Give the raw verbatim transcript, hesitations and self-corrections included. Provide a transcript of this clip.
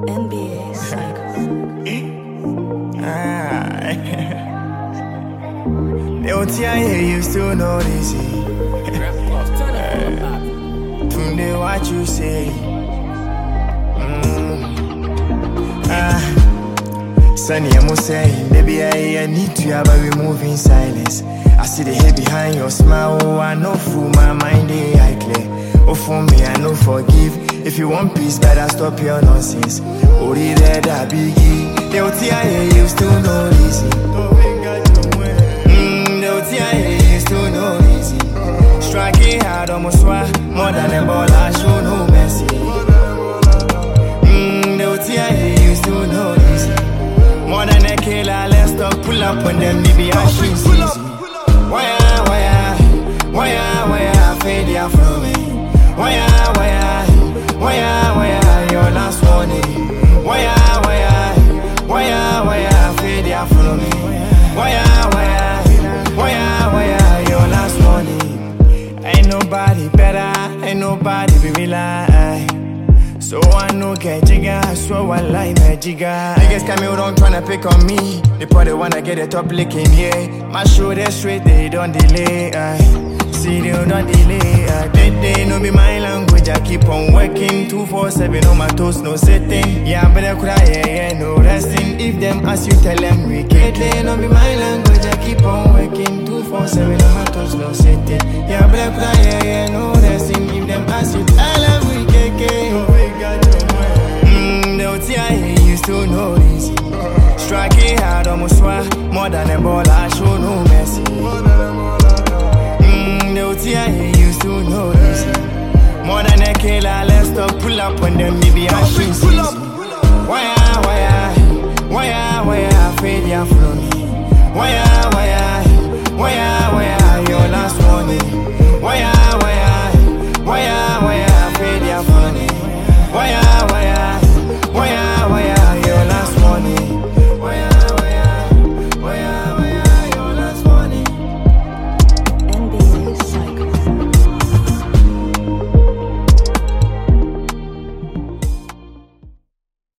N B A Cycle. Ah. The O T I here, you still know this. From the what you say. Mm. Ah. Sunny, I'm saying, baby, I, I need to have a removing silence. I see the hate behind your smile. Oh, I know through my mind, they I clear. Oh, for me, I know forgive. If you want peace, better stop your nonsense. Oh, the red, I biggie. The O T I here, you still know this. Mmm, the O T I here, you still know this. Striking hard, almost swat. More than a ball, I show no mercy. Mmm, the O T I here, you still know this. More than a killer, let's stop, pull up on them, maybe I should see. Why, why, why, why, fade ya from me? Why, why, why, why, your last warning? Why, why, why, why, fade ya from me? Why, why, why, why, your last warning? Ain't nobody better, ain't nobody be real. So I know get jigga, so I like my jigga. Niggas come here don't tryna pick on me. They probably wanna get the top licking, yeah. My shoulder straight, they don't delay. Aye. See they don't delay. Aye. They, they no be my language, I keep on working. two four seven on my toes, no sitting. Yeah, I better cry, yeah, yeah, no resting. If them ask you, tell them we get. They no be my language, I keep on working. two four seven on my toes, no sitting. Yeah, I better cry, yeah, yeah, no resting. If them ask you, tell them we get.